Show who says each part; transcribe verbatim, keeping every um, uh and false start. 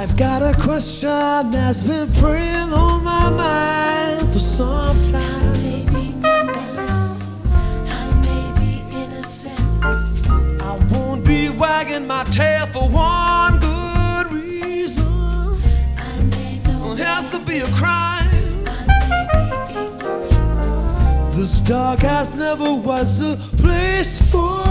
Speaker 1: I've got a question that's been preying on my mind for some time.
Speaker 2: I may be numberless, I may be innocent.
Speaker 1: I won't be wagging my tail for one good reason.
Speaker 2: I may know
Speaker 1: It has to be a crime.
Speaker 2: I may be ignorant.
Speaker 1: This dog house never was a place for